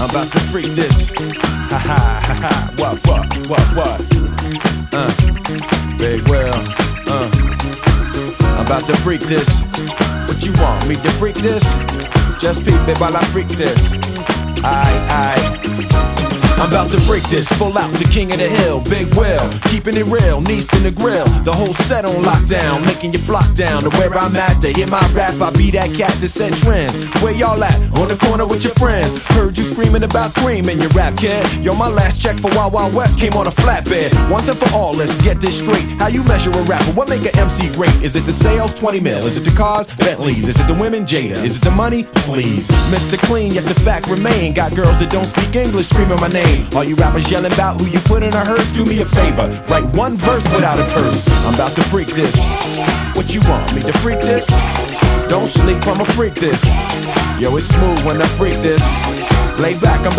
I'm about to freak this. Ha ha ha ha. What? Big Will. I'm about to freak this. What you want me to freak this? Just peep it while I freak this. Aight. I'm about to freak this, full out, the king of the hill, Big Will, keeping it real, knees in the grill, the whole set on lockdown, making you flock down to where I'm at, to hear my rap, I be that cat that set trends. Where y'all at? On the corner with your friends, heard you screaming about cream in your rap, kid. Yo, my last check for Wild Wild West came on a flatbed. Once and for all, let's get this straight. How you measure a rapper? What make an MC great? Is it the sales? 20 mil. Is it the cars? Bentleys. Is it the women? Jada. Is it the money? Please. Mr. Clean, yet the fact remain. Got girls that don't speak English screaming my name. All you rappers yelling about who you put in a hearse, do me a favor, write one verse without a curse. I'm about to freak this. What you want me to freak this? Don't sleep, I'ma freak this. Yo, it's smooth when I freak this. Lay back, I'm